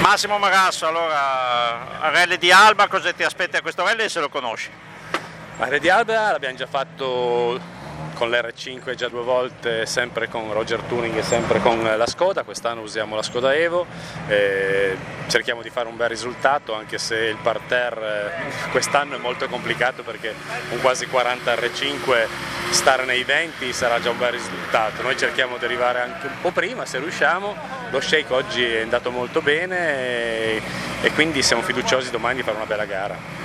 Massimo Marasso, allora, Rally di Alba, cosa ti aspetti a questo rally se lo conosci? Ma Rally di Alba l'abbiamo già fatto con l'R5 già 2 volte, sempre con Roger Tuning e sempre con la Skoda. Quest'anno usiamo la Skoda Evo, cerchiamo di fare un bel risultato, anche se il parterre quest'anno è molto complicato, perché con quasi 40 R5 stare nei 20 sarà già un bel risultato. Noi cerchiamo di arrivare anche un po' prima se riusciamo. Lo shake oggi è andato molto bene e quindi siamo fiduciosi domani di fare una bella gara.